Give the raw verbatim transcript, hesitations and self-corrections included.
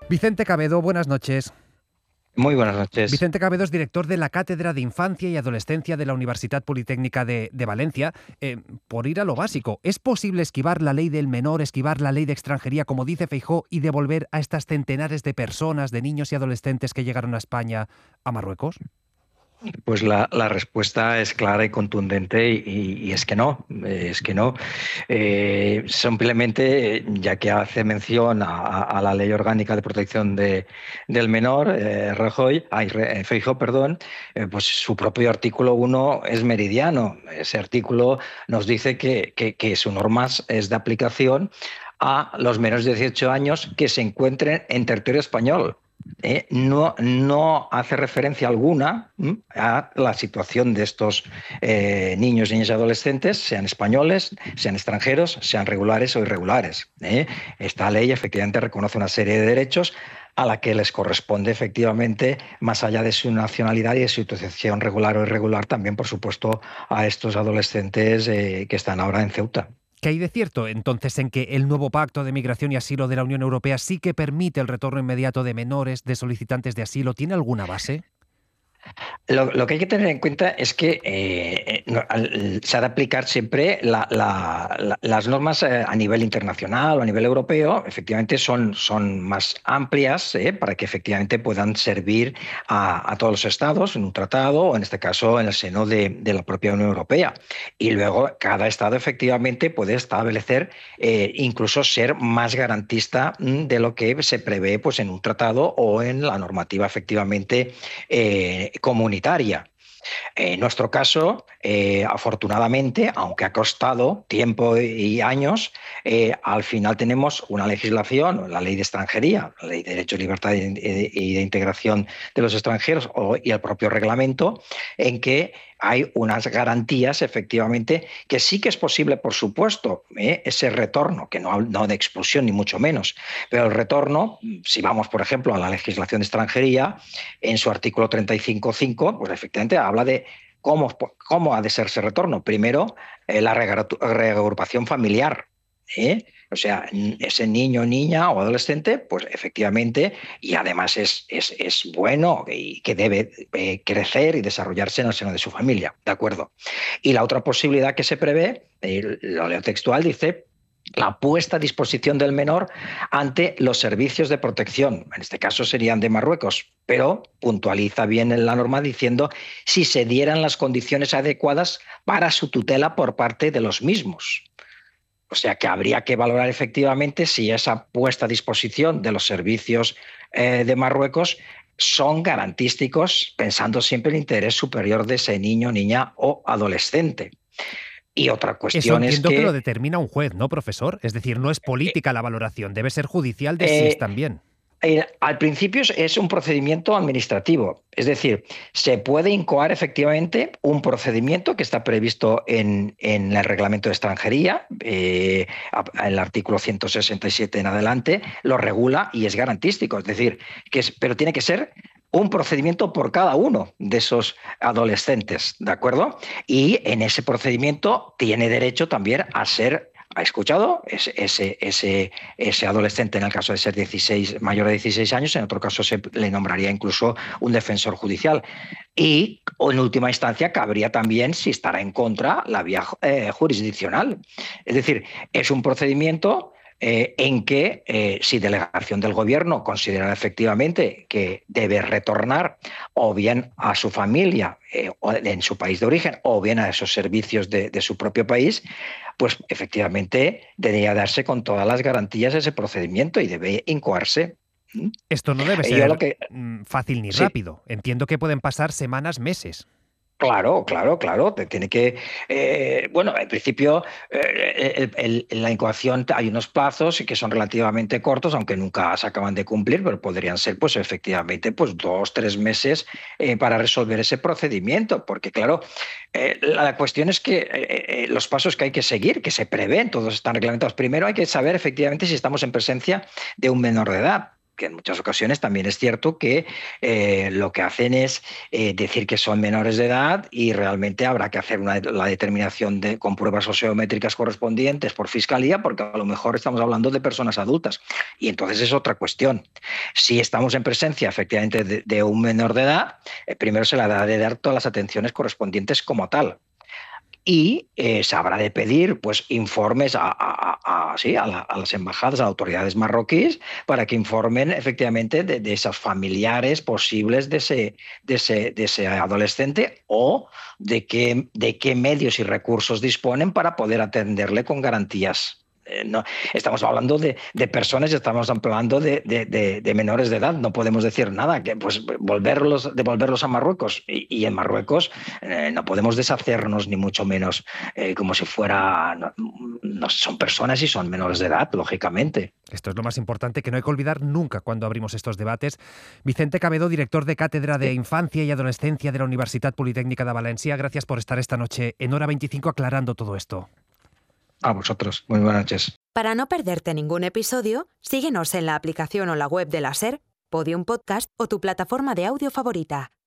Vicente Cabedo, buenas noches. Muy buenas noches. Vicente Cabedo es director de la Cátedra de Infancia y Adolescencia de la Universidad Politécnica de, de Valencia. Eh, por ir a lo básico, ¿es posible esquivar la ley del menor, esquivar la ley de extranjería, como dice Feijóo, y devolver a estas centenares de personas, de niños y adolescentes que llegaron a España, a Marruecos? Pues la, la respuesta es clara y contundente y, y es que no, es que no. Eh, simplemente, ya que hace mención a, a la Ley Orgánica de Protección de, del Menor, eh, Rajoy, ay, Feijóo, perdón, eh, pues su propio artículo uno es meridiano. Ese artículo nos dice que, que, que su norma es de aplicación a los menores de dieciocho años que se encuentren en territorio español. Eh, no, no hace referencia alguna ¿m? a la situación de estos eh, niños, niñas y adolescentes, sean españoles, sean extranjeros, sean regulares o irregulares. ¿eh? Esta ley efectivamente reconoce una serie de derechos a la que les corresponde efectivamente, más allá de su nacionalidad y de su situación regular o irregular, también, por supuesto, a estos adolescentes eh, que están ahora en Ceuta. ¿Qué hay de cierto, entonces, en que el nuevo Pacto de Migración y Asilo de la Unión Europea sí que permite el retorno inmediato de menores, de solicitantes de asilo? ¿Tiene alguna base? Lo, lo que hay que tener en cuenta es que eh, no, al, se ha de aplicar siempre la, la, la, las normas eh, a nivel internacional o a nivel europeo. Efectivamente son, son más amplias eh, para que efectivamente puedan servir a, a todos los estados en un tratado o en este caso en el seno de, de la propia Unión Europea. Y luego cada estado efectivamente puede establecer, eh, incluso ser más garantista de lo que se prevé pues, en un tratado o en la normativa efectivamente eh, comunitaria. En nuestro caso, eh, afortunadamente, aunque ha costado tiempo y años, eh, al final tenemos una legislación, la ley de extranjería, la ley de Derecho, Libertad y de, de Integración de los Extranjeros o, y el propio reglamento, en que hay unas garantías, efectivamente, que sí que es posible, por supuesto, ¿eh? ese retorno, que no, no de expulsión ni mucho menos, pero el retorno, si vamos, por ejemplo, a la legislación de extranjería, en su artículo treinta y cinco punto cinco, pues efectivamente habla de cómo, cómo ha de ser ese retorno. Primero, eh, la reagrupación familiar, ¿eh? O sea, ese niño, niña o adolescente, pues efectivamente, y además es, es, es bueno y que debe eh, crecer y desarrollarse en el seno de su familia, ¿de acuerdo? Y la otra posibilidad que se prevé, eh, lo leo textual, dice la puesta a disposición del menor ante los servicios de protección, en este caso serían de Marruecos, pero puntualiza bien en la norma diciendo si se dieran las condiciones adecuadas para su tutela por parte de los mismos. O sea que habría que valorar efectivamente si esa puesta a disposición de los servicios eh, de Marruecos son garantísticos, pensando siempre en el interés superior de ese niño, niña o adolescente. Y otra Eso cuestión es entiendo que lo que... determina un juez, ¿no, profesor? Es decir, no es política la valoración, debe ser judicial de si es Eh, también. Eh, al principio es un procedimiento administrativo, es decir, se puede incoar efectivamente un procedimiento que está previsto en, en el reglamento de extranjería, eh, el artículo ciento sesenta y siete en adelante, lo regula y es garantístico, es decir, que es, pero tiene que ser un procedimiento por cada uno de esos adolescentes, ¿de acuerdo? Y en ese procedimiento tiene derecho también a ser... ¿Ha escuchado? Ese, ese, ese, ese adolescente, en el caso de ser dieciséis, mayor de dieciséis años, en otro caso se le nombraría incluso un defensor judicial. Y en última instancia cabría también, si estará en contra, la vía eh, jurisdiccional. Es decir, es un procedimiento eh, en que eh, si delegación del gobierno considera efectivamente que debe retornar o bien a su familia eh, en su país de origen o bien a esos servicios de, de su propio país, pues efectivamente debería darse con todas las garantías ese procedimiento y debe incoarse. Esto no debe Yo lo ser que, fácil ni sí, rápido. Entiendo que pueden pasar semanas, meses. Claro, claro, claro. Te tiene que. Eh, bueno, en principio, eh, el, el, en la incoación hay unos plazos que son relativamente cortos, aunque nunca se acaban de cumplir, pero podrían ser, pues, efectivamente, pues, dos, tres meses eh, para resolver ese procedimiento. Porque, claro, eh, la cuestión es que eh, los pasos que hay que seguir, que se prevén, todos están reglamentados. Primero hay que saber, efectivamente, si estamos en presencia de un menor de edad. que en muchas ocasiones también es cierto que eh, lo que hacen es eh, decir que son menores de edad y realmente habrá que hacer una, la determinación de, con pruebas sociométricas correspondientes por fiscalía, porque a lo mejor estamos hablando de personas adultas. Y entonces es otra cuestión. Si estamos en presencia efectivamente de, de un menor de edad, eh, primero se le ha de dar todas las atenciones correspondientes como tal. Y eh, se habrá de pedir pues, informes a, a, a, sí, a, la, a las embajadas, a las autoridades marroquíes, para que informen efectivamente de, de esos familiares posibles de ese, de ese, de ese adolescente o de qué, de qué medios y recursos disponen para poder atenderle con garantías. Eh, no, estamos hablando de, de personas, estamos hablando de, de, de, de menores de edad, no podemos decir nada, que pues volverlos, devolverlos a Marruecos y, y en Marruecos eh, no podemos deshacernos ni mucho menos eh, como si fuera, no, no, son personas y son menores de edad, lógicamente. Esto es lo más importante que no hay que olvidar nunca cuando abrimos estos debates. Vicente Cabedo, director de Cátedra de Infancia y Adolescencia de la Universitat Politécnica de Valencia, gracias por estar esta noche en Hora veinticinco aclarando todo esto. A vosotros. Muy buenas noches. Para no perderte ningún episodio, síguenos en la aplicación o la web de la SER, Podium Podcast o tu plataforma de audio favorita.